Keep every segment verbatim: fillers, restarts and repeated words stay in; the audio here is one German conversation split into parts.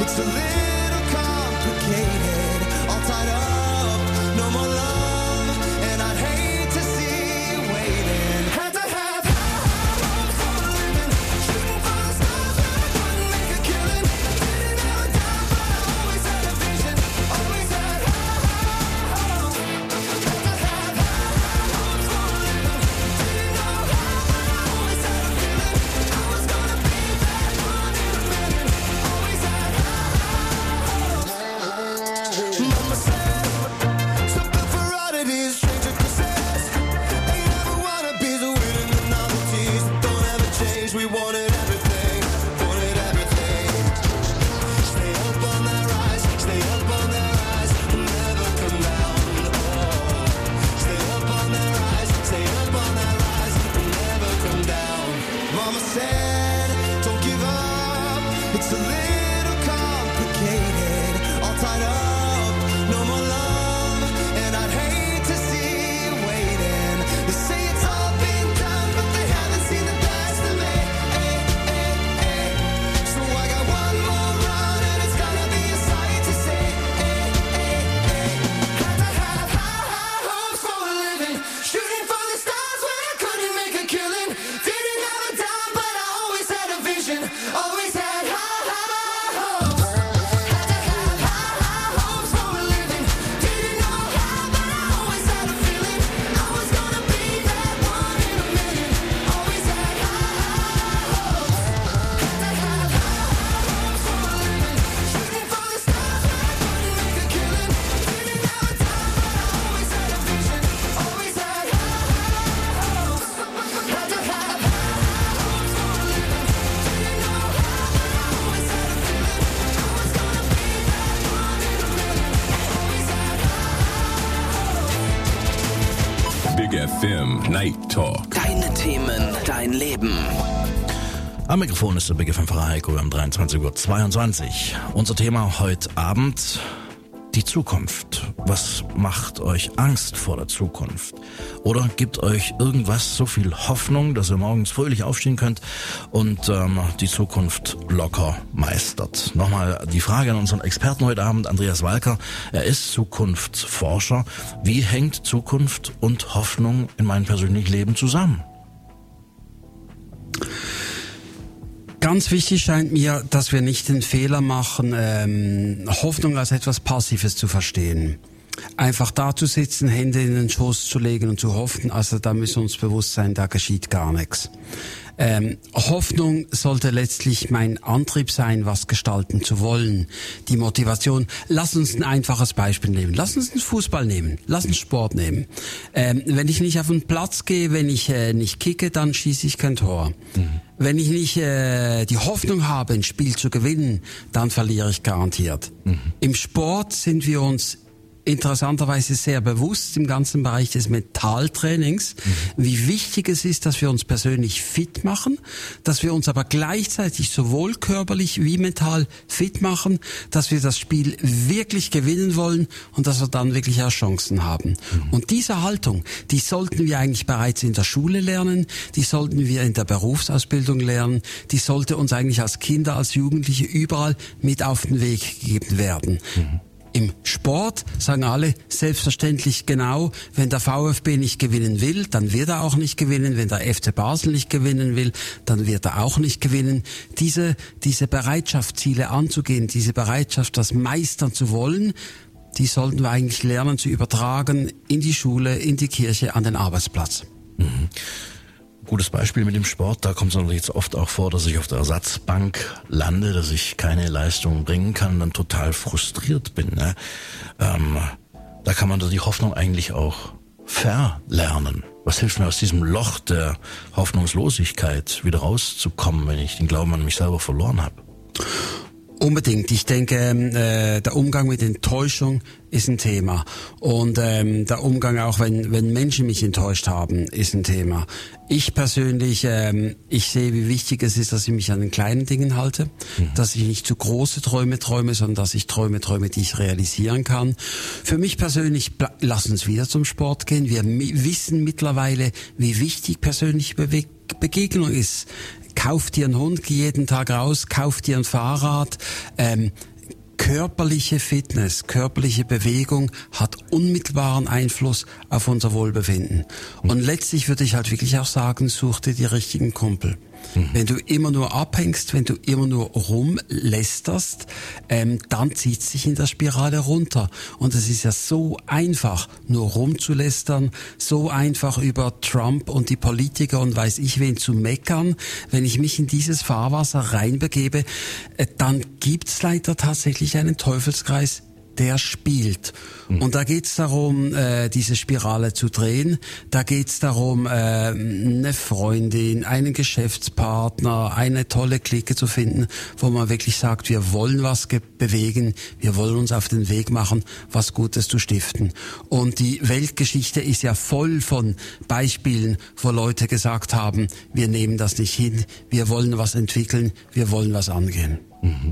It's a little complicated, all tied up, no more love, and I'd hate to see you waiting. Had to have high hopes for a living, shooting for the stars when I couldn't make a killing. Didn't have a dime, but I always had a vision, always had high hopes. Had to have high hopes for a living, didn't know how, but I always had a feeling I was gonna be that one in a million. Always had high hopes. Mama said, something for oddities, stranger to success. Ain't ever wanna be the winning the novelties that don't ever change. We wanted everything, wanted everything. Stay up on that rise, stay up on that rise, and never come down. Oh, stay up on that rise, stay up on that rise, and never come down. Mama said, don't give up. It's a little complicated, all tied up, no more love, and I'd hate to see you waiting. They say it's all been done, but they haven't seen the best of me. Ay, ay, ay. So I got one more run, and it's gonna be a sight to see. Ay, ay, ay. Had to have high, high hopes for a living, shooting for the stars when I couldn't make a killing. Didn't have a dime, but I always had a vision, always had high, high hopes. Had to have high, high hopes for a living, didn't know how, but I always had a feeling I was gonna be that one in a million. Always had high, high hopes. Had to have high, high hopes for a living, shooting for the stars when I couldn't make a killing. Didn't have a dime, but I always had a vision, always had high, high hopes. Had to have high, high hopes for a living, didn't know how, but I always had a feeling I was gonna be that one in a million. Always had high. Big F M Night Talk. Deine Themen, dein Leben. Am Mikrofon ist der Big F M-Pfarrer Heiko um dreiundzwanzig Uhr zweiundzwanzig. Unser Thema heute Abend: die Zukunft. Was macht euch Angst vor der Zukunft? Oder gibt euch irgendwas so viel Hoffnung, dass ihr morgens fröhlich aufstehen könnt und ähm, die Zukunft locker meistert? Nochmal die Frage an unseren Experten heute Abend, Andreas Walker. Er ist Zukunftsforscher. Wie hängt Zukunft und Hoffnung in meinem persönlichen Leben zusammen? Ganz wichtig scheint mir, dass wir nicht den Fehler machen, ähm, Hoffnung als etwas Passives zu verstehen. Einfach da zu sitzen, Hände in den Schoß zu legen und zu hoffen, also da müssen wir uns bewusst sein, da geschieht gar nichts. Ähm, Hoffnung sollte letztlich mein Antrieb sein, was gestalten zu wollen. Die Motivation. Lass uns ein einfaches Beispiel nehmen. Lass uns den Fußball nehmen. Lass uns Sport nehmen. Ähm, wenn ich nicht auf den Platz gehe, wenn ich äh, nicht kicke, dann schieße ich kein Tor. Mhm. Wenn ich nicht äh, die Hoffnung habe, ein Spiel zu gewinnen, dann verliere ich garantiert. Mhm. Im Sport sind wir uns interessanterweise sehr bewusst im ganzen Bereich des Mentaltrainings, mhm. wie wichtig es ist, dass wir uns persönlich fit machen, dass wir uns aber gleichzeitig sowohl körperlich wie mental fit machen, dass wir das Spiel wirklich gewinnen wollen und dass wir dann wirklich auch Chancen haben. Mhm. Und diese Haltung, die sollten wir eigentlich bereits in der Schule lernen, die sollten wir in der Berufsausbildung lernen, die sollte uns eigentlich als Kinder, als Jugendliche überall mit auf den Weg gegeben werden. Mhm. Im Sport sagen alle selbstverständlich genau, wenn der VfB nicht gewinnen will, dann wird er auch nicht gewinnen. Wenn der F C Basel nicht gewinnen will, dann wird er auch nicht gewinnen. Diese, diese Bereitschaft, Ziele anzugehen, diese Bereitschaft, das meistern zu wollen, die sollten wir eigentlich lernen zu übertragen in die Schule, in die Kirche, an den Arbeitsplatz. Mhm. Gutes Beispiel mit dem Sport, da kommt es natürlich jetzt oft auch vor, dass ich auf der Ersatzbank lande, dass ich keine Leistung bringen kann und dann total frustriert bin. Ne? Ähm, da kann man die Hoffnung eigentlich auch verlernen. Was hilft mir aus diesem Loch der Hoffnungslosigkeit wieder rauszukommen, wenn ich den Glauben an mich selber verloren habe? Unbedingt. Ich denke, äh, der Umgang mit Enttäuschung ist ein Thema. Und ähm, der Umgang auch, wenn, wenn Menschen mich enttäuscht haben, ist ein Thema. Ich persönlich, ähm, ich sehe, wie wichtig es ist, dass ich mich an den kleinen Dingen halte, mhm. dass ich nicht zu große Träume träume, sondern dass ich Träume träume, die ich realisieren kann. Für mich persönlich, lass uns wieder zum Sport gehen. Wir mi- wissen mittlerweile, wie wichtig persönliche Bewe- Begegnung ist. Kauf dir einen Hund, geh jeden Tag raus, kauf dir ein Fahrrad, ähm, körperliche Fitness, körperliche Bewegung hat unmittelbaren Einfluss auf unser Wohlbefinden. Und letztlich würde ich halt wirklich auch sagen, such dir die richtigen Kumpel. Mhm. Wenn du immer nur abhängst, wenn du immer nur rumlästerst, ähm, dann zieht es sich in der Spirale runter. Und es ist ja so einfach, nur rumzulästern, so einfach über Trump und die Politiker und weiß ich wen zu meckern. Wenn ich mich in dieses Fahrwasser reinbegebe, äh, dann gibt's leider tatsächlich einen Teufelskreis, der spielt. Mhm. Und da geht's darum, äh, diese Spirale zu drehen. Da geht's darum, äh, eine Freundin, einen Geschäftspartner, eine tolle Clique zu finden, wo man wirklich sagt, wir wollen was ge- bewegen, wir wollen uns auf den Weg machen, was Gutes zu stiften. Und die Weltgeschichte ist ja voll von Beispielen, wo Leute gesagt haben, wir nehmen das nicht hin, wir wollen was entwickeln, wir wollen was angehen. Mhm.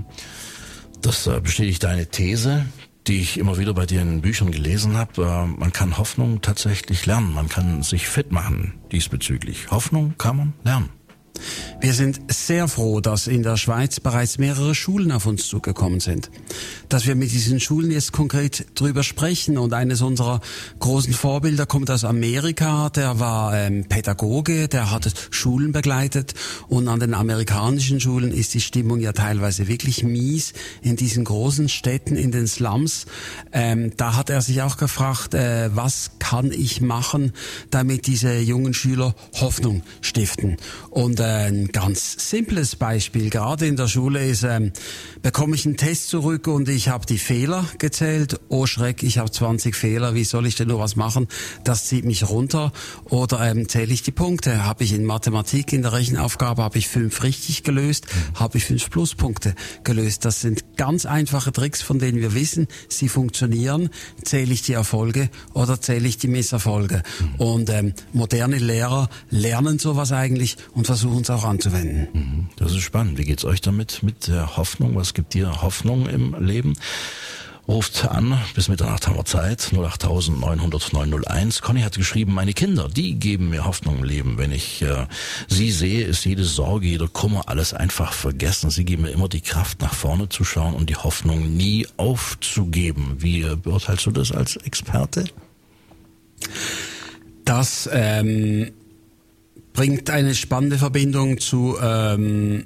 Das äh, bestätigt deine These, die ich immer wieder bei dir in Büchern gelesen habe. Äh, man kann Hoffnung tatsächlich lernen, man kann sich fit machen diesbezüglich. Hoffnung kann man lernen. Wir sind sehr froh, dass in der Schweiz bereits mehrere Schulen auf uns zugekommen sind. Dass wir mit diesen Schulen jetzt konkret drüber sprechen. Und eines unserer großen Vorbilder kommt aus Amerika. Der war ähm, Pädagoge, der hat Schulen begleitet. Und an den amerikanischen Schulen ist die Stimmung ja teilweise wirklich mies. In diesen großen Städten, in den Slums. Ähm, da hat er sich auch gefragt, äh, was kann ich machen, damit diese jungen Schüler Hoffnung stiften. Und ein ganz simples Beispiel, gerade in der Schule, ist, ähm, bekomme ich einen Test zurück und ich habe die Fehler gezählt. Oh Schreck, ich habe zwanzig Fehler, wie soll ich denn nur was machen? Das zieht mich runter. Oder ähm, zähle ich die Punkte? Habe ich in Mathematik, in der Rechenaufgabe, habe ich fünf richtig gelöst? Mhm. Habe ich fünf Pluspunkte gelöst? Das sind ganz einfache Tricks, von denen wir wissen, sie funktionieren. Zähle ich die Erfolge oder zähle ich die Misserfolge? Mhm. Und ähm, moderne Lehrer lernen sowas eigentlich und versuchen uns auch anzuwenden. Das ist spannend. Wie geht's euch damit, mit der Hoffnung? Was gibt dir Hoffnung im Leben? Ruft an, bis Mitternacht haben wir Zeit, null acht neun null null neun null eins. Conny hat geschrieben, meine Kinder, die geben mir Hoffnung im Leben. Wenn ich äh, sie sehe, ist jede Sorge, jeder Kummer, alles einfach vergessen. Sie geben mir immer die Kraft, nach vorne zu schauen und die Hoffnung nie aufzugeben. Wie äh, beurteilst du das als Experte? Das ähm bringt eine spannende Verbindung zu, ähm,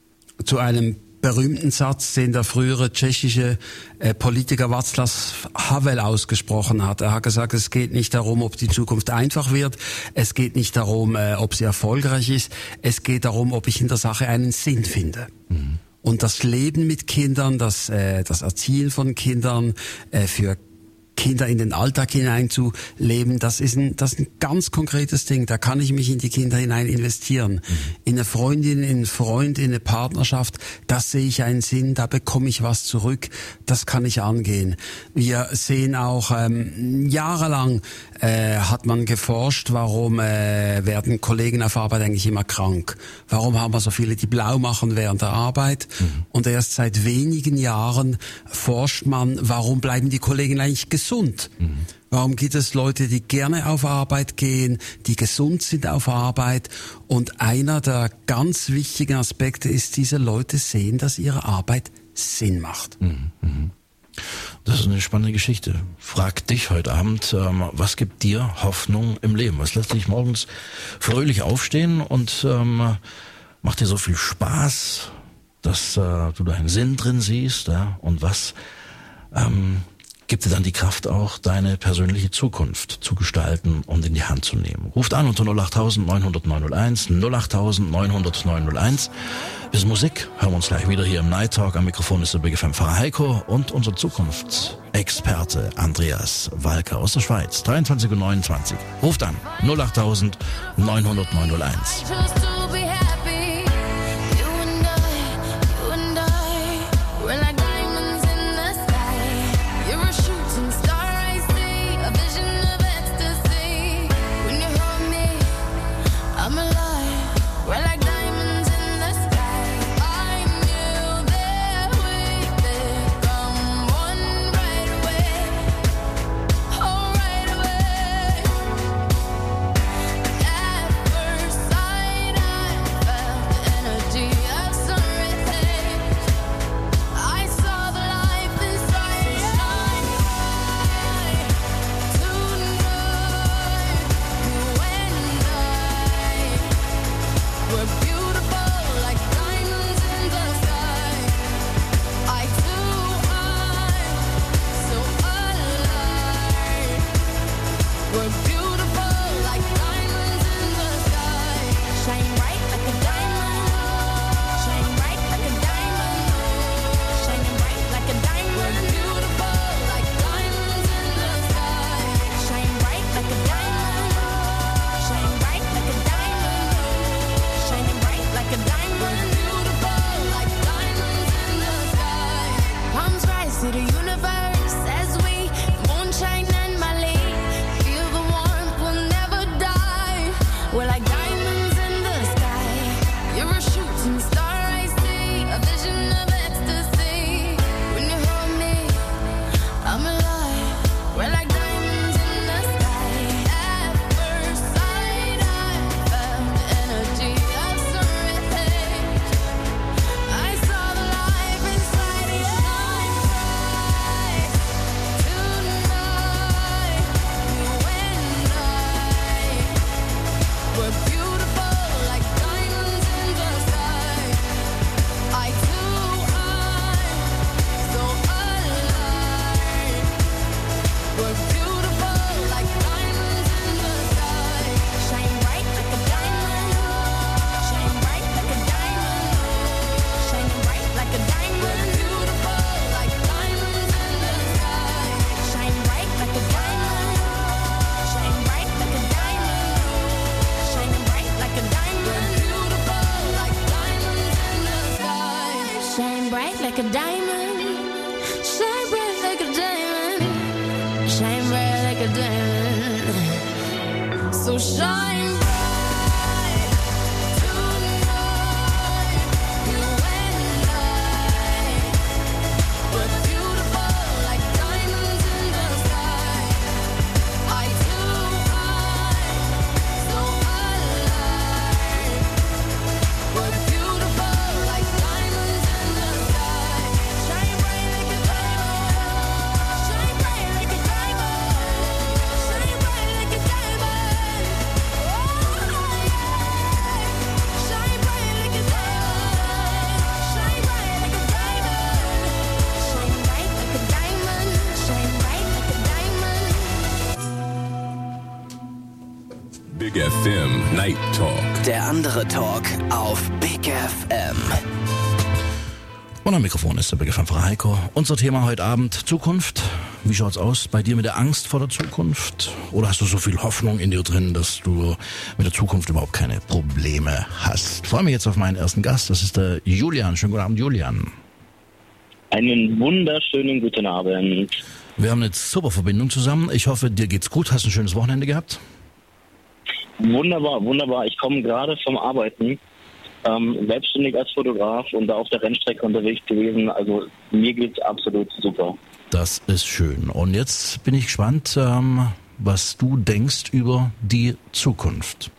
zu einem berühmten Satz, den der frühere tschechische äh, Politiker Václav Havel ausgesprochen hat. Er hat gesagt, es geht nicht darum, ob die Zukunft einfach wird, es geht nicht darum, äh, ob sie erfolgreich ist, es geht darum, ob ich in der Sache einen Sinn finde. Mhm. Und das Leben mit Kindern, das, äh, das Erziehen von Kindern äh, für Kinder in den Alltag hineinzuleben, das ist ein, das ist ein ganz konkretes Ding. Da kann ich mich in die Kinder hinein investieren. Mhm. In eine Freundin, in einen Freund, in eine Partnerschaft, das sehe ich einen Sinn, da bekomme ich was zurück, das kann ich angehen. Wir sehen auch, ähm, jahrelang äh, hat man geforscht, warum äh, werden Kollegen auf Arbeit eigentlich immer krank? Warum haben wir so viele, die blau machen während der Arbeit? Mhm. Und erst seit wenigen Jahren forscht man, warum bleiben die Kollegen eigentlich gesund? Mhm. Warum gibt es Leute, die gerne auf Arbeit gehen, die gesund sind auf Arbeit? Und einer der ganz wichtigen Aspekte ist, diese Leute sehen, dass ihre Arbeit Sinn macht. Mhm. Das ist eine spannende Geschichte. Frag dich heute Abend, ähm, was gibt dir Hoffnung im Leben? Was lässt dich morgens fröhlich aufstehen und ähm, macht dir so viel Spaß, dass äh, du da einen Sinn drin siehst? Ja? Und was ähm, gibt dir dann die Kraft auch, deine persönliche Zukunft zu gestalten und in die Hand zu nehmen. Ruft an unter null acht neun null null neun null eins, null acht neun null null neun null eins. Bis Musik hören wir uns gleich wieder hier im Night Talk. Am Mikrofon ist der Big F M Pfarrer Heiko und unser Zukunftsexperte Andreas Walker aus der Schweiz. dreiundzwanzig Uhr neunundzwanzig. Ruft an null acht neun null null neun null eins. At first sight, I diamond, shine bright like a diamond, shine bright like a diamond. So shine bright tonight, you and I. We're beautiful like diamonds in the sky. Eye to eye, so alive. We're beautiful like diamonds in the sky. Shine bright like a diamond. Shine bright like a diamond. Shine bright like a diamond. Oh yeah. Shine bright like a diamond. Shine bright like a diamond. Shine bright like a diamond. Shine bright like a diamond. Big F M Night Talk. Der andere Talk auf Big F M. Und am Mikrofon ist der Big F M-Fahrer Heiko. Unser Thema heute Abend, Zukunft. Wie schaut's aus bei dir mit der Angst vor der Zukunft? Oder hast du so viel Hoffnung in dir drin, dass du mit der Zukunft überhaupt keine Probleme hast? Ich freue mich jetzt auf meinen ersten Gast, das ist der Julian. Schönen guten Abend, Julian. Einen wunderschönen guten Abend. Wir haben eine super Verbindung zusammen. Ich hoffe, dir geht's gut. Hast du ein schönes Wochenende gehabt? Wunderbar, wunderbar. Ich komme gerade vom Arbeiten, ähm, selbstständig als Fotograf und da auf der Rennstrecke unterwegs gewesen. Also mir geht's absolut super. Das ist schön. Und jetzt bin ich gespannt, ähm, was du denkst über die Zukunft.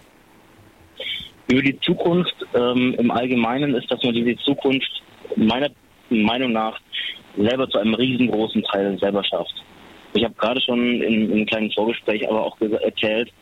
Über die Zukunft ähm, im Allgemeinen ist, dass man diese Zukunft meiner Meinung nach selber zu einem riesengroßen Teil selber schafft. Ich habe gerade schon in, in einem kleinen Vorgespräch aber auch ges- erzählt,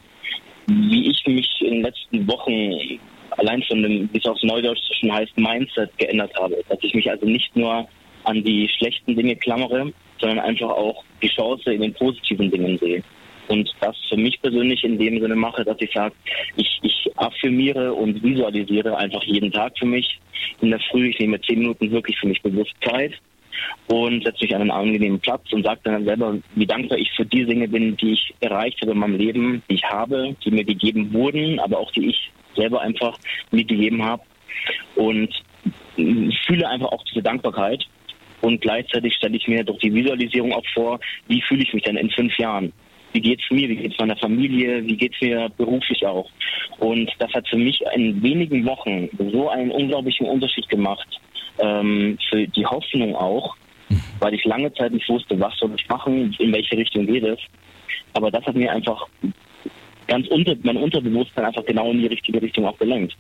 wie ich mich in den letzten Wochen allein von dem, wie es aufs Neudeutsch schon heißt, Mindset geändert habe. Dass ich mich also nicht nur an die schlechten Dinge klammere, sondern einfach auch die Chance in den positiven Dingen sehe. Und das für mich persönlich in dem Sinne mache, dass ich sage, ich, ich affirmiere und visualisiere einfach jeden Tag für mich. In der Früh, ich nehme zehn Minuten wirklich für mich bewusst Zeit und setze mich an einen angenehmen Platz und sage dann selber, wie dankbar ich für die Dinge bin, die ich erreicht habe in meinem Leben, die ich habe, die mir gegeben wurden, aber auch die ich selber einfach mir gegeben habe. Und fühle einfach auch diese Dankbarkeit. Und gleichzeitig stelle ich mir durch die Visualisierung auch vor, wie fühle ich mich denn in fünf Jahren? Wie geht's mir? Wie geht's meiner Familie? Wie geht's mir beruflich auch? Und das hat für mich in wenigen Wochen so einen unglaublichen Unterschied gemacht, ähm, für die Hoffnung auch, weil ich lange Zeit nicht wusste, was soll ich machen, in welche Richtung geht es. Aber das hat mir einfach ganz unter, mein Unterbewusstsein einfach genau in die richtige Richtung auch gelenkt.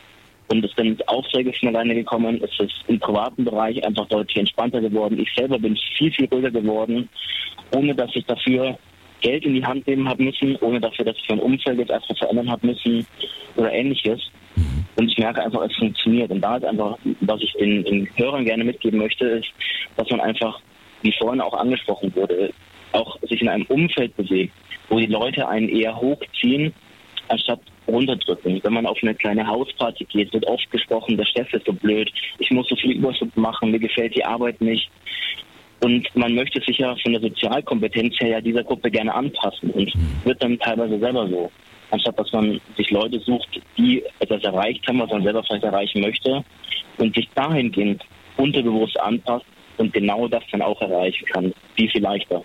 Und es sind Aufträge von alleine gekommen, es ist im privaten Bereich einfach deutlich entspannter geworden. Ich selber bin viel, viel ruhiger geworden, ohne dass ich dafür Geld in die Hand nehmen habe müssen, ohne dafür, dass ich mein Umfeld jetzt erstmal verändern habe müssen oder ähnliches. Und ich merke einfach, es funktioniert. Und da ist einfach, was ich den, den Hörern gerne mitgeben möchte, ist, dass man einfach, wie vorhin auch angesprochen wurde, auch sich in einem Umfeld bewegt, wo die Leute einen eher hochziehen, anstatt runterdrücken. Wenn man auf eine kleine Hausparty geht, wird oft gesprochen, der Chef ist so blöd, ich muss so viel Überstunden machen, mir gefällt die Arbeit nicht. Und man möchte sich ja von der Sozialkompetenz her ja dieser Gruppe gerne anpassen und wird dann teilweise selber so. Anstatt dass man sich Leute sucht, die etwas erreicht haben, was man selber vielleicht erreichen möchte und sich dahingehend unterbewusst anpasst und genau das dann auch erreichen kann. Viel, viel leichter.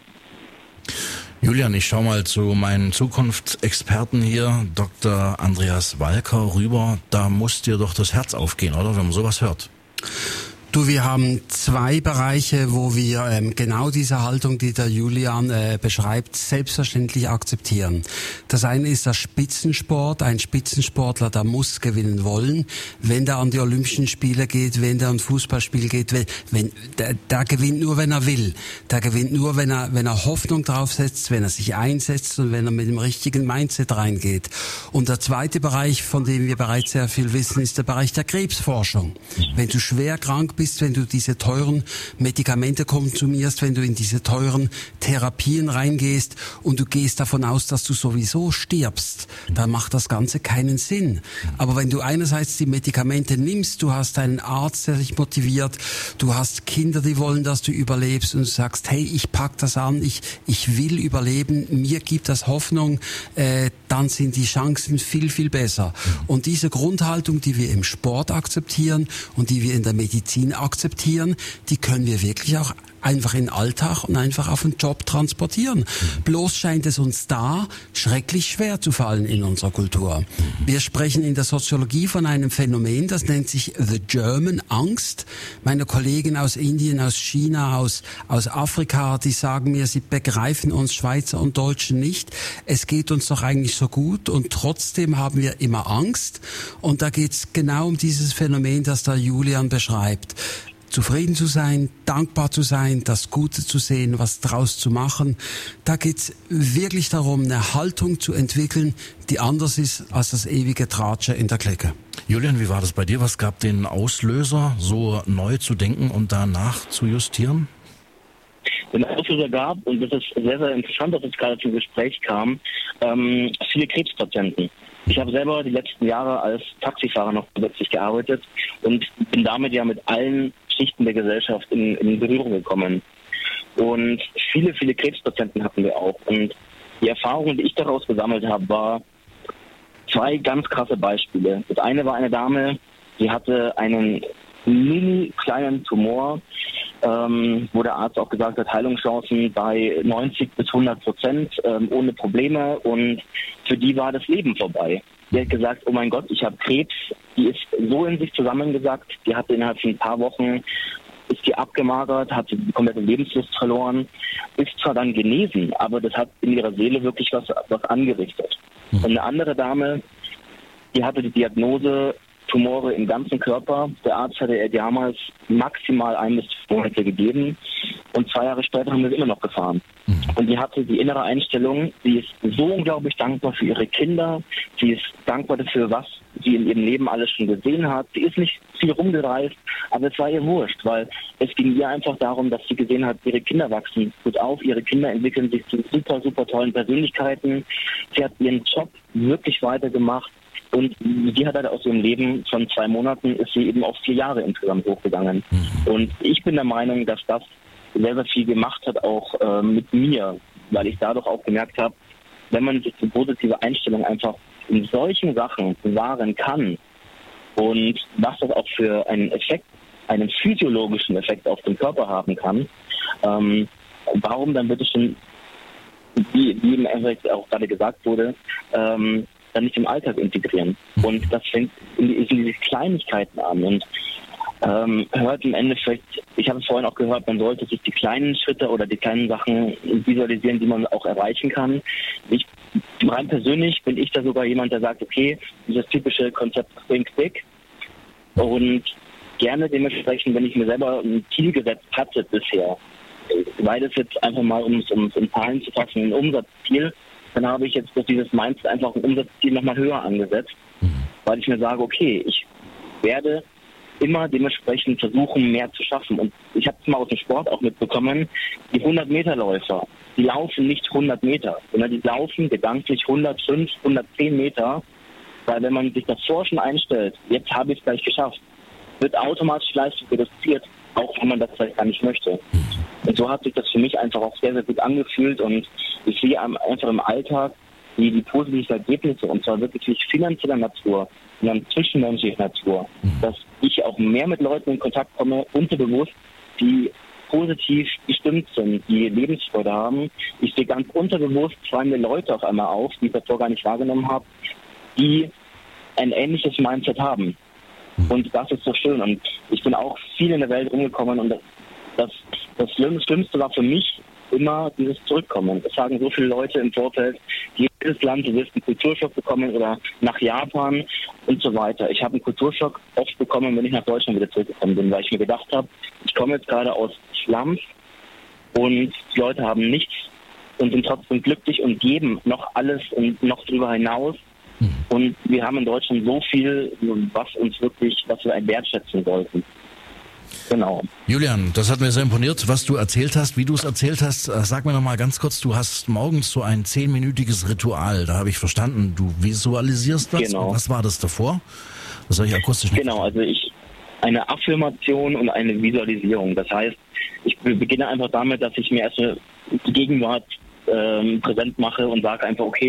Julian, ich schau mal zu meinen Zukunftsexperten hier, Doktor Andreas Walker, rüber. Da muss dir doch das Herz aufgehen, oder? Wenn man sowas hört. Du, wir haben zwei Bereiche, wo wir ähm, genau diese Haltung, die der Julian äh, beschreibt, selbstverständlich akzeptieren. Das eine ist der Spitzensport. Ein Spitzensportler, der muss gewinnen wollen. Wenn der an die Olympischen Spiele geht, wenn der an ein Fußballspiel geht, wenn, wenn der, der gewinnt nur, wenn er will. Der gewinnt nur, wenn er, wenn er Hoffnung draufsetzt, wenn er sich einsetzt und wenn er mit dem richtigen Mindset reingeht. Und der zweite Bereich, von dem wir bereits sehr viel wissen, ist der Bereich der Krebsforschung. Wenn du schwer krank bist, wenn du diese teuren Medikamente konsumierst, wenn du in diese teuren Therapien reingehst und du gehst davon aus, dass du sowieso stirbst, dann macht das Ganze keinen Sinn. Aber wenn du einerseits die Medikamente nimmst, du hast einen Arzt, der dich motiviert, du hast Kinder, die wollen, dass du überlebst und du sagst, hey, ich pack das an, ich, ich will überleben, mir gibt das Hoffnung, äh, dann sind die Chancen viel, viel besser. Und diese Grundhaltung, die wir im Sport akzeptieren und die wir in der Medizin akzeptieren, die können wir wirklich auch einfach in den Alltag und einfach auf den Job transportieren. Bloß scheint es uns da schrecklich schwer zu fallen in unserer Kultur. Wir sprechen in der Soziologie von einem Phänomen, das nennt sich The German Angst. Meine Kollegen aus Indien, aus China, aus, aus Afrika, die sagen mir, sie begreifen uns Schweizer und Deutschen nicht. Es geht uns doch eigentlich so gut und trotzdem haben wir immer Angst. Und da geht es genau um dieses Phänomen, das da Julian beschreibt. Zufrieden zu sein, dankbar zu sein, das Gute zu sehen, was draus zu machen. Da geht's wirklich darum, eine Haltung zu entwickeln, die anders ist als das ewige Tratsche in der Clique. Julian, wie war das bei dir? Was gab den Auslöser, so neu zu denken und danach zu justieren? Den Auslöser gab, und das ist sehr, sehr interessant, dass es gerade zum Gespräch kam, ähm, viele Krebspatienten. Ich habe selber die letzten Jahre als Taxifahrer noch zusätzlich gearbeitet und bin damit ja mit allen Schichten der Gesellschaft in, in Berührung gekommen. Und viele, viele Krebspatienten hatten wir auch. Und die Erfahrung, die ich daraus gesammelt habe, war zwei ganz krasse Beispiele. Das eine war eine Dame, die hatte einen mini kleinen Tumor, ähm, wo der Arzt auch gesagt hat, Heilungschancen bei neunzig bis hundert Prozent, ähm, ohne Probleme, und für die war das Leben vorbei. Die hat gesagt, oh mein Gott, ich habe Krebs. Die ist so in sich zusammengesackt, die hatte innerhalb von ein paar Wochen, ist die abgemagert, hat die komplette Lebenslust verloren, ist zwar dann genesen, aber das hat in ihrer Seele wirklich was, was angerichtet. Und eine andere Dame, die hatte die Diagnose Tumore im ganzen Körper. Der Arzt hatte ihr damals maximal ein bis zwei Monate gegeben und zwei Jahre später haben wir sie immer noch gefahren. Und die hatte die innere Einstellung, sie ist so unglaublich dankbar für ihre Kinder, sie ist dankbar dafür, was sie in ihrem Leben alles schon gesehen hat. Sie ist nicht viel rumgereist, aber es war ihr wurscht, weil es ging ihr einfach darum, dass sie gesehen hat, ihre Kinder wachsen gut auf, ihre Kinder entwickeln sich zu super, super tollen Persönlichkeiten. Sie hat ihren Job wirklich weitergemacht. Und sie hat halt aus ihrem Leben von zwei Monaten ist sie eben auf vier Jahre insgesamt hochgegangen. Mhm. Und ich bin der Meinung, dass das sehr, sehr viel gemacht hat, auch äh, mit mir, weil ich dadurch auch gemerkt habe, wenn man sich die positive Einstellung einfach in solchen Sachen bewahren kann und was das auch für einen Effekt, einen physiologischen Effekt auf den Körper haben kann, ähm, warum dann bitte schon, wie, wie im Endeffekt auch gerade gesagt wurde, ähm, dann nicht im Alltag integrieren. Und das fängt in, in diese Kleinigkeiten an und ähm, hört im Endeffekt, ich habe es vorhin auch gehört, man sollte sich die kleinen Schritte oder die kleinen Sachen visualisieren, die man auch erreichen kann. Ich, rein persönlich bin ich da sogar jemand, der sagt, okay, dieses typische Konzept Think Big und gerne dementsprechend, wenn ich mir selber ein Ziel gesetzt hatte bisher, weil es jetzt einfach mal, um es in Zahlen zu fassen, ein Umsatzziel, dann habe ich jetzt durch dieses Mindset einfach ein Umsatzziel nochmal höher angesetzt, weil ich mir sage, okay, ich werde immer dementsprechend versuchen, mehr zu schaffen. Und ich habe es mal aus dem Sport auch mitbekommen, die hundert-Meter-Läufer, die laufen nicht hundert Meter, sondern die laufen gedanklich hundertfünf, hundertzehn Meter, weil wenn man sich davor schon einstellt, jetzt habe ich es gleich geschafft, wird automatisch Leistung reduziert, auch wenn man das vielleicht gar nicht möchte. Und so hat sich das für mich einfach auch sehr, sehr gut angefühlt und ich sehe einfach im Alltag die, die positiven Ergebnisse, und zwar wirklich nicht finanzieller Natur, sondern zwischenmenschlicher Natur, dass ich auch mehr mit Leuten in Kontakt komme, unterbewusst, die positiv gestimmt sind, die Lebensfreude haben. Ich sehe ganz unterbewusst, fallen mir Leute auf einmal auf, die ich davor gar nicht wahrgenommen habe, die ein ähnliches Mindset haben. Und das ist so schön. Und ich bin auch viel in der Welt rumgekommen und das, das, das Schlimmste war für mich immer dieses Zurückkommen. Das sagen so viele Leute im Vorfeld, jedes Land, du wirst einen Kulturschock bekommen oder nach Japan und so weiter. Ich habe einen Kulturschock oft bekommen, wenn ich nach Deutschland wieder zurückgekommen bin, weil ich mir gedacht habe, ich komme jetzt gerade aus Slums und die Leute haben nichts und sind trotzdem glücklich und geben noch alles und noch darüber hinaus. Und wir haben in Deutschland so viel, was uns wirklich, was wir wertschätzen sollten. Genau. Julian, das hat mir sehr imponiert, was du erzählt hast, wie du es erzählt hast. Sag mir noch mal ganz kurz, du hast morgens so ein zehnminütiges Ritual, da habe ich verstanden, du visualisierst das. Genau. Was war das davor? Das habe ich akustisch nicht Genau, also ich eine Affirmation und eine Visualisierung. Das heißt, ich beginne einfach damit, dass ich mir erstmal die Gegenwart ähm, präsent mache und sage einfach, okay,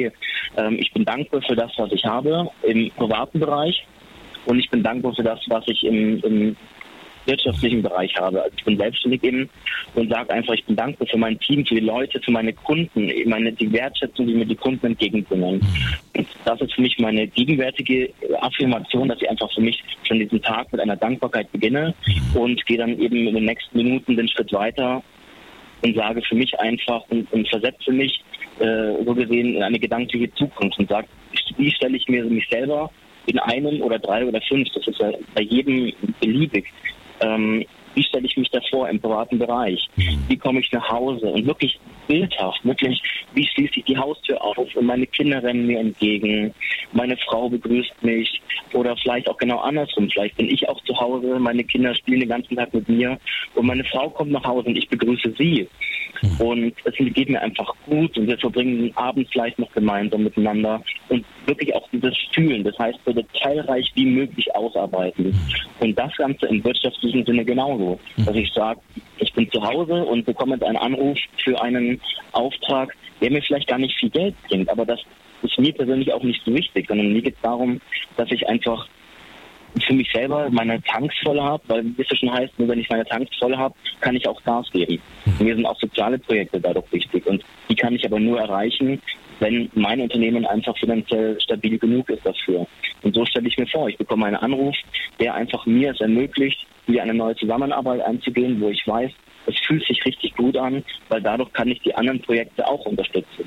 Ähm, ich bin dankbar für das, was ich habe im privaten Bereich und ich bin dankbar für das, was ich im, im wirtschaftlichen Bereich habe. Also ich bin selbstständig eben und sage einfach, ich bin dankbar für mein Team, für die Leute, für meine Kunden, meine, die Wertschätzung, die mir die Kunden entgegenbringen. Und das ist für mich meine gegenwärtige Affirmation, dass ich einfach für mich schon diesen Tag mit einer Dankbarkeit beginne und gehe dann eben in den nächsten Minuten den Schritt weiter und sage für mich einfach und, und versetze mich äh, so gesehen in eine gedankliche Zukunft und sage, wie stelle ich mir mich selber in einem oder drei oder fünf, das ist ja bei jedem beliebig, Ähm, wie stelle ich mich davor im privaten Bereich? Wie komme ich nach Hause? Und wirklich bildhaft, wirklich, wie schließe ich die Haustür auf und meine Kinder rennen mir entgegen, meine Frau begrüßt mich oder vielleicht auch genau andersrum. Vielleicht bin ich auch zu Hause, meine Kinder spielen den ganzen Tag mit mir und meine Frau kommt nach Hause und ich begrüße sie. Und es geht mir einfach gut und wir verbringen den Abend vielleicht noch gemeinsam miteinander und wirklich auch dieses Fühlen, das heißt so detailreich wie möglich ausarbeiten. Und das Ganze im wirtschaftlichen Sinne genauso, dass ich sage, ich bin zu Hause und bekomme jetzt einen Anruf für einen Auftrag, der mir vielleicht gar nicht viel Geld bringt, aber das ist mir persönlich auch nicht so wichtig, sondern mir geht es darum, dass ich einfach für mich selber meine Tanks voll habe, weil wie es schon heißt, nur wenn ich meine Tanks voll habe, kann ich auch Gas geben. Und mir sind auch soziale Projekte dadurch wichtig und die kann ich aber nur erreichen, wenn mein Unternehmen einfach finanziell stabil genug ist dafür. Und so stelle ich mir vor, ich bekomme einen Anruf, der einfach mir es ermöglicht, wieder eine neue Zusammenarbeit einzugehen, wo ich weiß, es fühlt sich richtig gut an, weil dadurch kann ich die anderen Projekte auch unterstützen.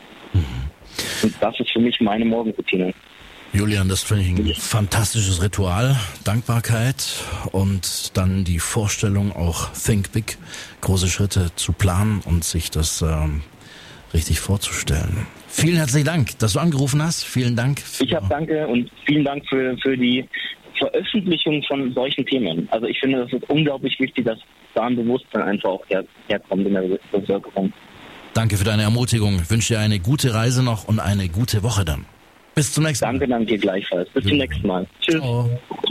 Und das ist für mich meine Morgenroutine. Julian, das finde ich ein fantastisches Ritual, Dankbarkeit und dann die Vorstellung, auch Think Big, große Schritte zu planen und sich das ähm, richtig vorzustellen. Vielen herzlichen Dank, dass du angerufen hast. Vielen Dank. Ich habe danke und vielen Dank für, für die Veröffentlichung von solchen Themen. Also ich finde, das ist unglaublich wichtig, dass da ein Bewusstsein einfach auch her, herkommt in der Bevölkerung. Danke für deine Ermutigung. Ich wünsche dir eine gute Reise noch und eine gute Woche dann. Bis zum nächsten Mal. Danke, danke gleichfalls. Bis zum nächsten Mal. Tschüss. Ciao.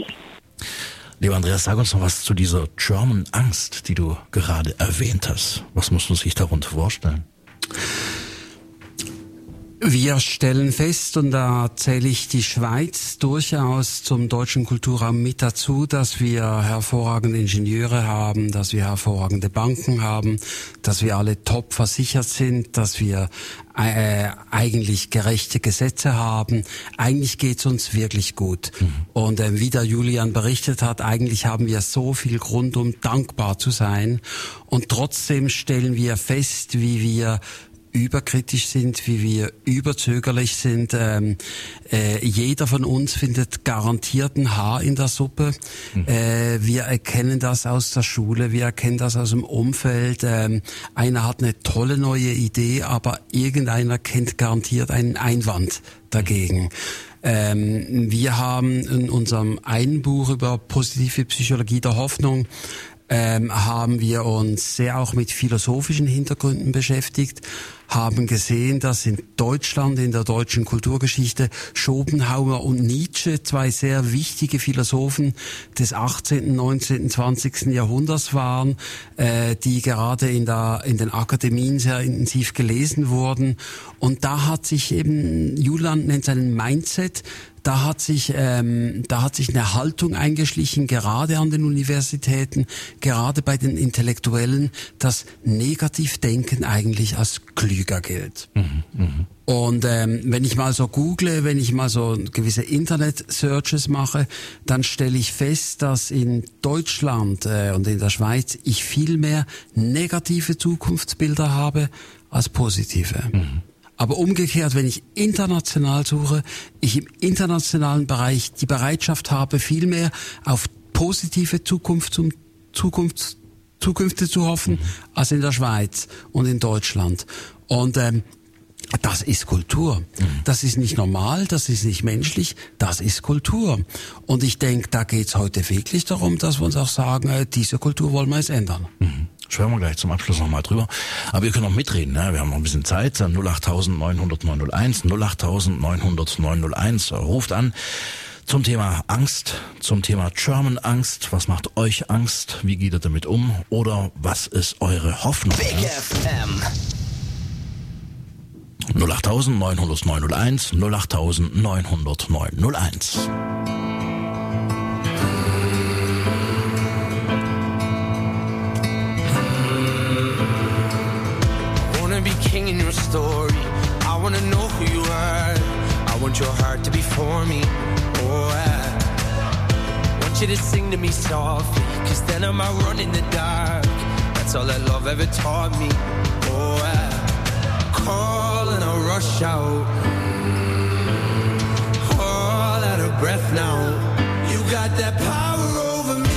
Lieber Andreas, sag uns noch was zu dieser German Angst, die du gerade erwähnt hast. Was muss man sich darunter vorstellen? Wir stellen fest, und da zähle ich die Schweiz durchaus zum deutschen Kulturraum mit dazu, dass wir hervorragende Ingenieure haben, dass wir hervorragende Banken haben, dass wir alle top versichert sind, dass wir äh, eigentlich gerechte Gesetze haben. Eigentlich geht's uns wirklich gut. Mhm. Und äh, wie der Julian berichtet hat, eigentlich haben wir so viel Grund, um dankbar zu sein. Und trotzdem stellen wir fest, wie wir überkritisch sind, wie wir überzögerlich sind. Ähm, äh, jeder von uns findet garantiert ein Haar in der Suppe. Mhm. Äh, wir erkennen das aus der Schule, wir erkennen das aus dem Umfeld. Ähm, einer hat eine tolle neue Idee, aber irgendeiner kennt garantiert einen Einwand dagegen. Ähm, wir haben in unserem einen Buch über positive Psychologie der Hoffnung Ähm, haben wir uns sehr auch mit philosophischen Hintergründen beschäftigt, haben gesehen, dass in Deutschland, in der deutschen Kulturgeschichte, Schopenhauer und Nietzsche, zwei sehr wichtige Philosophen des achtzehnten, neunzehnten, zwanzigsten Jahrhunderts waren, äh, die gerade in der in den Akademien sehr intensiv gelesen wurden. Und da hat sich eben, Julian nennt seinen Mindset, Da hat sich, ähm, da hat sich eine Haltung eingeschlichen, gerade an den Universitäten, gerade bei den Intellektuellen, dass Negativdenken eigentlich als klüger gilt. Mhm, mh. Und ähm, wenn ich mal so google, wenn ich mal so gewisse Internet-Searches mache, dann stelle ich fest, dass in Deutschland äh, und in der Schweiz ich viel mehr negative Zukunftsbilder habe als positive. Mhm. Aber umgekehrt, wenn ich international suche, ich im internationalen Bereich die Bereitschaft habe, viel mehr auf positive Zukunft zum Zukunfts, Zukünfte zu hoffen, mhm. als in der Schweiz und in Deutschland. Und ähm, das ist Kultur. Mhm. Das ist nicht normal, das ist nicht menschlich, das ist Kultur. Und ich denke, da geht's heute wirklich darum, dass wir uns auch sagen, äh, diese Kultur wollen wir jetzt ändern. Mhm. Sprechen wir gleich zum Abschluss nochmal drüber. Aber ihr könnt noch mitreden, ne? Wir haben noch ein bisschen Zeit. null acht neun hundert neun null eins, null acht neun hundert neun null eins. Ruft an zum Thema Angst, zum Thema German Angst. Was macht euch Angst? Wie geht ihr damit um? Oder was ist eure Hoffnung? Big F M. null acht neunhundert neunhunderteins, null acht neunhundert neunhunderteins. Be king in your story. I wanna know who you are. I want your heart to be for me. Oh, I want you to sing to me softly, cause then I might run in the dark. That's all that love ever taught me. Oh, I call and I rush out, all out of breath now. You got that power over me.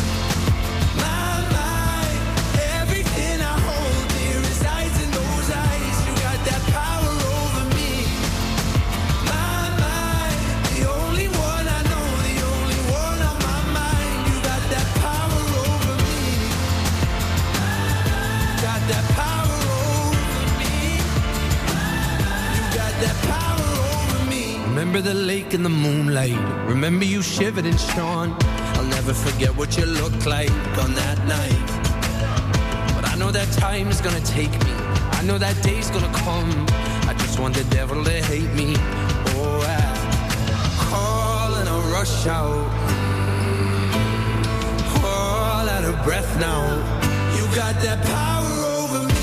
Remember the lake in the moonlight. Remember you shivered and shone. I'll never forget what you looked like on that night. But I know that time's gonna take me. I know that day's gonna come. I just want the devil to hate me. Oh, I call and I rush out, all out of breath now. You got that power over me.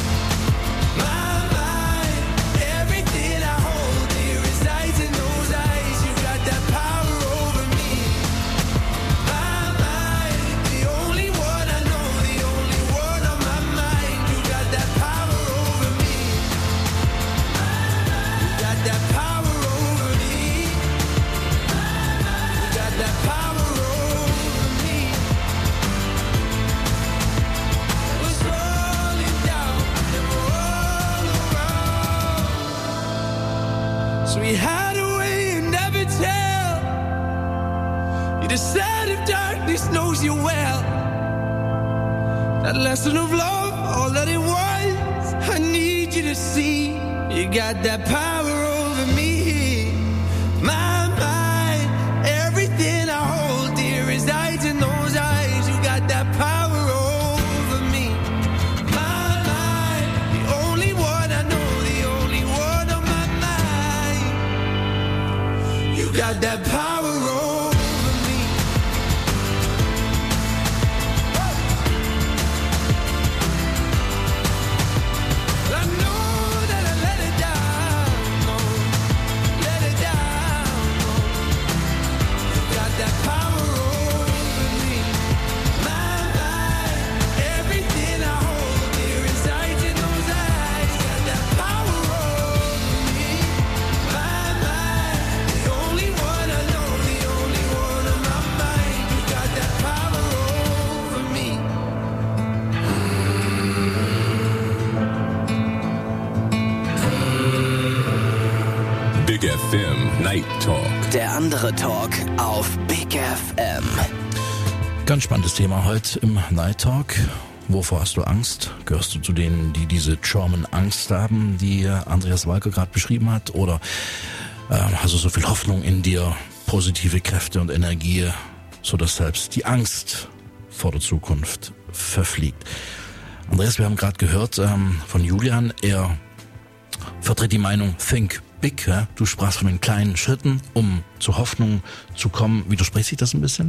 We had a way you never tell. You decided darkness knows you well. That lesson of love, all that it was, I need you to see. You got that power over me. My mind, everything I hold dear resides in those eyes. You got that power over me. My mind, the only one I know, the only one on my mind. You got that power over me. I know that I let it down, no, let it down, no. You got that power over me. My mind, everything I hold dear resides in those eyes. Got that power over me. My mind, the only one I know, the only one on my mind. You got that power over me. Big F M Night Talk. Der andere Talk auf Big F M. Ganz spannendes Thema heute im Night Talk. Wovor hast du Angst? Gehörst du zu denen, die diese German-Angst haben, die Andreas Walker gerade beschrieben hat? Oder äh, hast du so viel Hoffnung in dir, positive Kräfte und Energie, sodass selbst die Angst vor der Zukunft verfliegt? Andreas, wir haben gerade gehört ähm, von Julian, er vertritt die Meinung Think Big. Ja? Du sprachst von den kleinen Schritten, um zur Hoffnung zu kommen. Widerspricht sich das ein bisschen?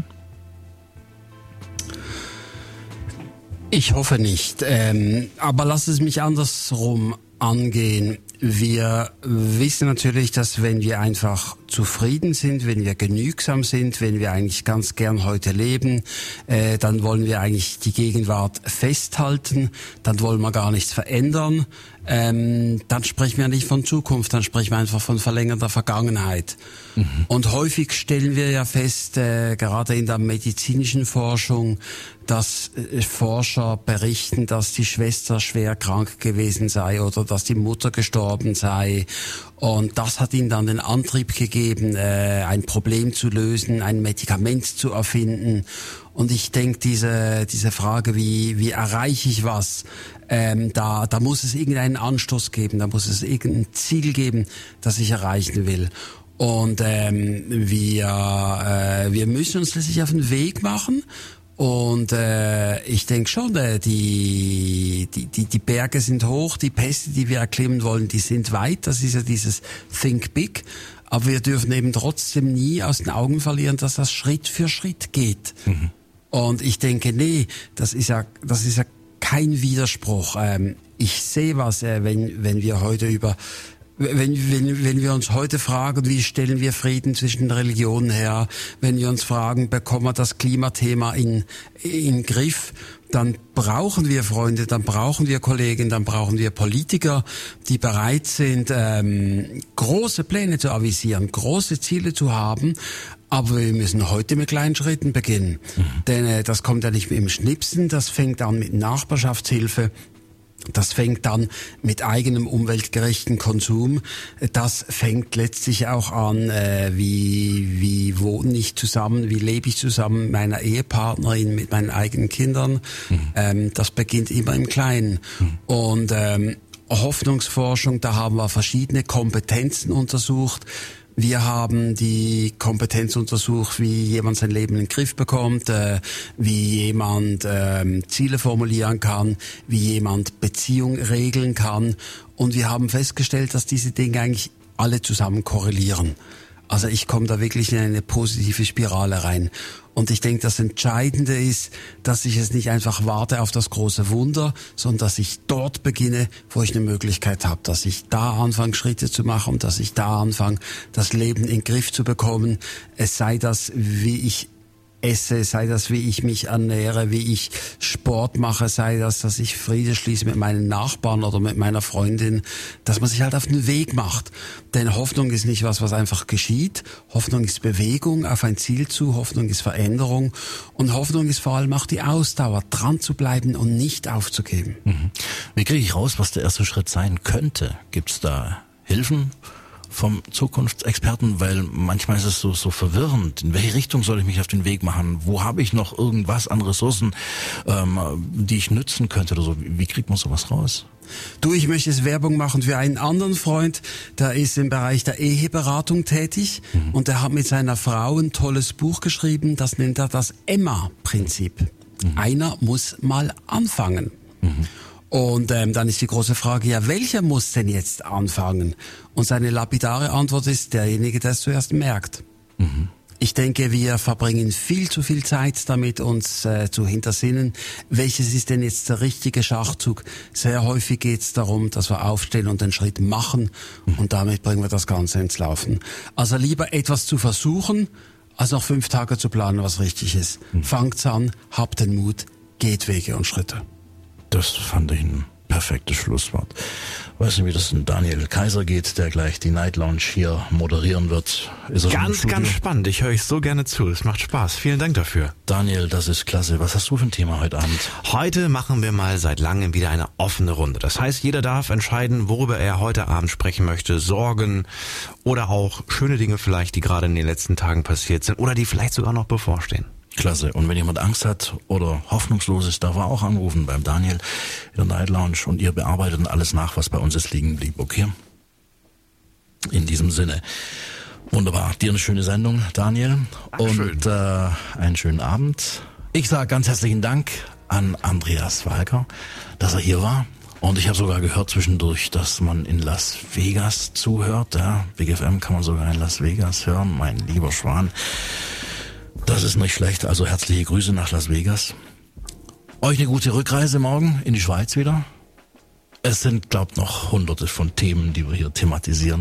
Ich hoffe nicht, ähm, aber lass es mich andersrum angehen. Wir wissen natürlich, dass wenn wir einfach zufrieden sind, wenn wir genügsam sind, wenn wir eigentlich ganz gern heute leben, äh, dann wollen wir eigentlich die Gegenwart festhalten, dann wollen wir gar nichts verändern. Ähm, dann sprechen wir nicht von Zukunft, dann sprechen wir einfach von verlängerter Vergangenheit. Mhm. Und häufig stellen wir ja fest, äh, gerade in der medizinischen Forschung, dass äh, Forscher berichten, dass die Schwester schwer krank gewesen sei oder dass die Mutter gestorben sei. Und das hat ihnen dann den Antrieb gegeben, äh, ein Problem zu lösen, ein Medikament zu erfinden. Und ich denke, diese diese Frage, wie wie erreiche ich was, ähm, da da muss es irgendeinen Anstoß geben, da muss es irgendein Ziel geben, das ich erreichen will. Und ähm, wir äh, wir müssen uns letztlich auf den Weg machen. Und äh, ich denke schon, äh, die, die die, die Berge sind hoch, die Pässe, die wir erklimmen wollen, die sind weit. Das ist ja dieses Think Big. Aber wir dürfen eben trotzdem nie aus den Augen verlieren, dass das Schritt für Schritt geht. Mhm. Und ich denke, nee, das ist ja, das ist ja kein Widerspruch. Ähm, ich sehe was, äh, wenn, wenn wir heute über, wenn, wenn, wenn wir uns heute fragen, wie stellen wir Frieden zwischen Religionen her, wenn wir uns fragen, bekommen wir das Klimathema in, in Griff, dann brauchen wir Freunde, dann brauchen wir Kollegen, dann brauchen wir Politiker, die bereit sind, ähm, große Pläne zu avisieren, große Ziele zu haben. Aber wir müssen heute mit kleinen Schritten beginnen. Mhm. Denn äh, das kommt ja nicht mit dem Schnipsen, das fängt an mit Nachbarschaftshilfe. Das fängt dann mit eigenem umweltgerechten Konsum. Das fängt letztlich auch an, äh, wie wie wohne ich zusammen, wie lebe ich zusammen mit meiner Ehepartnerin, mit meinen eigenen Kindern. Mhm. Ähm, das beginnt immer im Kleinen. Mhm. Und ähm, Hoffnungsforschung, da haben wir verschiedene Kompetenzen untersucht. Wir haben die Kompetenz untersucht, wie jemand sein Leben in den Griff bekommt, äh, wie jemand äh, Ziele formulieren kann, wie jemand Beziehung regeln kann. Und wir haben festgestellt, dass diese Dinge eigentlich alle zusammen korrelieren. Also ich komme da wirklich in eine positive Spirale rein. Und ich denke, das Entscheidende ist, dass ich es nicht einfach warte auf das große Wunder, sondern dass ich dort beginne, wo ich eine Möglichkeit habe, dass ich da anfange, Schritte zu machen und dass ich da anfange, das Leben in den Griff zu bekommen. Es sei das, wie ich esse, sei das, wie ich mich ernähre, wie ich Sport mache, sei das, dass ich Friede schließe mit meinen Nachbarn oder mit meiner Freundin, dass man sich halt auf den Weg macht. Denn Hoffnung ist nicht was, was einfach geschieht. Hoffnung ist Bewegung auf ein Ziel zu, Hoffnung ist Veränderung und Hoffnung ist vor allem auch die Ausdauer, dran zu bleiben und nicht aufzugeben. Mhm. Wie kriege ich raus, was der erste Schritt sein könnte? Gibt's da Hilfen vom Zukunftsexperten, weil manchmal ist es so so verwirrend. In welche Richtung soll ich mich auf den Weg machen? Wo habe ich noch irgendwas an Ressourcen, ähm, die ich nützen könnte oder so? Wie kriegt man sowas raus? Du, ich möchte jetzt Werbung machen für einen anderen Freund, der ist im Bereich der Eheberatung tätig mhm. und der hat mit seiner Frau ein tolles Buch geschrieben, das nennt er das Emma-Prinzip. Mhm. Einer muss mal anfangen. Mhm. Und ähm, dann ist die große Frage, ja, welcher muss denn jetzt anfangen? Und seine lapidare Antwort ist, derjenige, der es zuerst merkt. Mhm. Ich denke, wir verbringen viel zu viel Zeit damit, uns äh, zu hintersinnen, welches ist denn jetzt der richtige Schachzug. Sehr häufig geht es darum, dass wir aufstehen und den Schritt machen und damit bringen wir das Ganze ins Laufen. Also lieber etwas zu versuchen, als noch fünf Tage zu planen, was richtig ist. Mhm. Fangt's an, habt den Mut, geht Wege und Schritte. Das fand ich ein perfektes Schlusswort. Weiß nicht, wie das in Daniel Kaiser geht, der gleich die Night Lounge hier moderieren wird. Ist er ganz, schon im ganz Studio? spannend. Ich höre euch so gerne zu. Es macht Spaß. Vielen Dank dafür. Daniel, das ist klasse. Was hast du für ein Thema heute Abend? Heute machen wir mal seit langem wieder eine offene Runde. Das heißt, jeder darf entscheiden, worüber er heute Abend sprechen möchte. Sorgen oder auch schöne Dinge vielleicht, die gerade in den letzten Tagen passiert sind oder die vielleicht sogar noch bevorstehen. Klasse. Und wenn jemand Angst hat oder hoffnungslos ist, darf er auch anrufen beim Daniel in der Night Lounge und ihr bearbeitet dann alles nach, was bei uns jetzt liegen blieb. Okay? In diesem Sinne. Wunderbar. Dir eine schöne Sendung, Daniel. Dankeschön. Und äh, einen schönen Abend. Ich sage ganz herzlichen Dank an Andreas Walker, dass er hier war. Und ich habe sogar gehört zwischendurch, dass man in Las Vegas zuhört. Ja, Big F M kann man sogar in Las Vegas hören, mein lieber Schwan. Das ist nicht schlecht, also herzliche Grüße nach Las Vegas. Euch eine gute Rückreise morgen in die Schweiz wieder. Es sind, glaubt noch hunderte von Themen, die wir hier thematisieren.